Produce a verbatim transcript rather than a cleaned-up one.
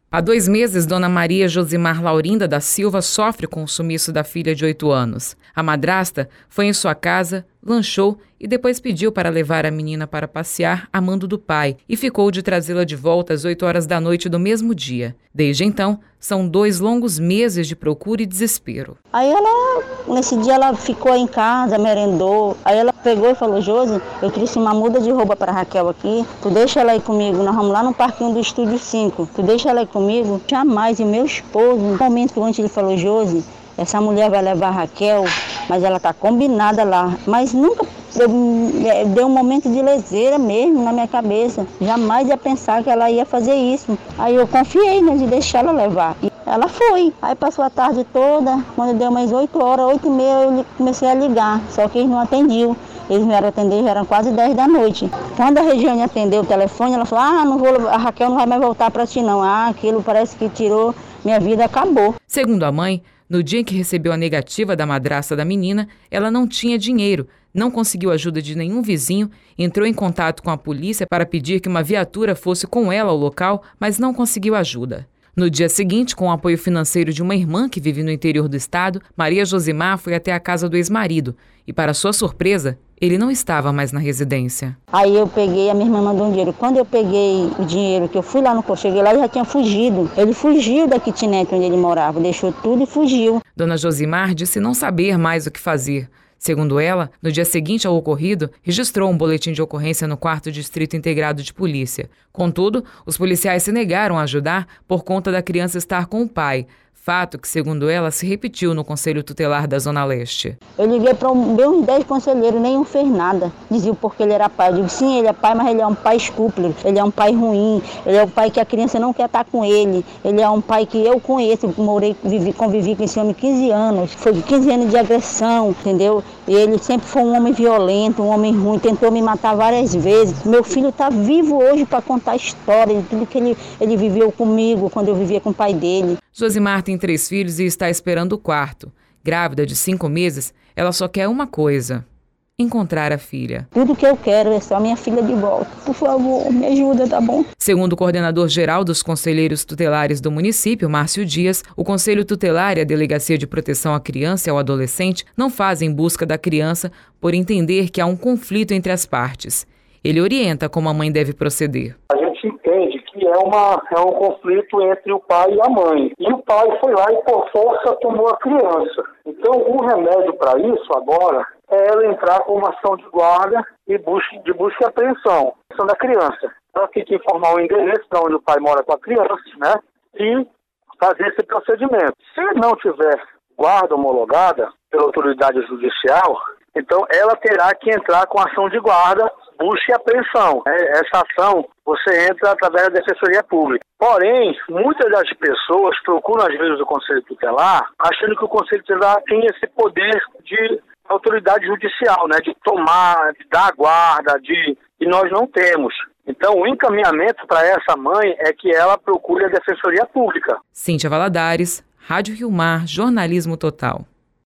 Há dois meses, Dona Maria Josimar Laurinda da Silva sofre com o sumiço da filha de oito anos. A madrasta foi em sua casa, lanchou e depois pediu para levar a menina para passear a mando do pai e ficou de trazê-la de volta às oito horas da noite do mesmo dia. Desde então, são dois longos meses de procura e desespero. Aí ela, nesse dia ela ficou em casa, merendou. Aí ela pegou e falou: Josi, eu trouxe uma muda de roupa para Raquel aqui, tu deixa ela aí comigo, nós vamos lá no parquinho do Estúdio cinco, tu deixa ela aí comigo? Jamais, e meu esposo, no momento antes ele falou: Josi, essa mulher vai levar a Raquel, mas ela tá combinada lá, mas nunca deu um momento de leseira mesmo na minha cabeça, jamais ia pensar que ela ia fazer isso. Aí eu confiei, né, de deixar ela levar. E ela foi. Aí passou a tarde toda, quando deu umas oito horas, oito e meia, eu comecei a ligar, só que eles não atendiam. Eles vieram atender, já eram quase dez da noite. Quando a Regiane atendeu o telefone, ela falou: ah, não vou, a Raquel não vai mais voltar para ti não. Ah, aquilo parece que tirou, minha vida acabou. Segundo a mãe, no dia em que recebeu a negativa da madrasta da menina, ela não tinha dinheiro, não conseguiu ajuda de nenhum vizinho, entrou em contato com a polícia para pedir que uma viatura fosse com ela ao local, mas não conseguiu ajuda. No dia seguinte, com o apoio financeiro de uma irmã que vive no interior do estado, Maria Josimar foi até a casa do ex-marido e, para sua surpresa, ele não estava mais na residência. Aí eu peguei, a minha irmã mandou um dinheiro. Quando eu peguei o dinheiro, que eu fui lá no posto, cheguei lá, ele já tinha fugido. Ele fugiu da kitnet onde ele morava, deixou tudo e fugiu. Dona Josimar disse não saber mais o que fazer. Segundo ela, no dia seguinte ao ocorrido, registrou um boletim de ocorrência no quarto Distrito Integrado de Polícia. Contudo, os policiais se negaram a ajudar por conta da criança estar com o pai. Fato que, segundo ela, se repetiu no Conselho Tutelar da Zona Leste. Eu liguei para um, uns dez conselheiros, nenhum fez nada. Diziam porque ele era pai. Eu digo, sim, ele é pai, mas ele é um pai escrúpulo. Ele é um pai ruim. Ele é um pai que a criança não quer estar com ele. Ele é um pai que eu conheço. Eu morei, vivi, convivi com esse homem quinze anos. Foi quinze anos de agressão, entendeu? E ele sempre foi um homem violento, um homem ruim. Tentou me matar várias vezes. Meu filho está vivo hoje para contar a história de tudo que ele, ele viveu comigo quando eu vivia com o pai dele. Josimar tem três filhos e está esperando o quarto. Grávida de cinco meses, ela só quer uma coisa: encontrar a filha. Tudo que eu quero é só minha filha de volta. Por favor, me ajuda, tá bom? Segundo o coordenador-geral dos conselheiros tutelares do município, Márcio Dias, o Conselho Tutelar e a Delegacia de Proteção à Criança e ao Adolescente não fazem busca da criança por entender que há um conflito entre as partes. Ele orienta como a mãe deve proceder. A gente entende que é, uma, é um conflito entre o pai e a mãe. E o pai foi lá e por força tomou a criança. Então o remédio para isso agora é ela entrar com uma ação de guarda e busca, de busca e apreensão da criança. Ela tem que informar o endereço de onde o pai mora com a criança, né? E fazer esse procedimento. Se não tiver guarda homologada pela autoridade judicial, então ela terá que entrar com ação de guarda, busca e apreensão. Essa ação você entra através da Defensoria Pública. Porém, muitas das pessoas procuram às vezes o Conselho Tutelar achando que o Conselho Tutelar tem esse poder de autoridade judicial, né, de tomar, de dar guarda, de, e nós não temos. Então, o encaminhamento para essa mãe é que ela procure a Defensoria Pública. Cíntia Valadares, Rádio Rio Mar, Jornalismo Total.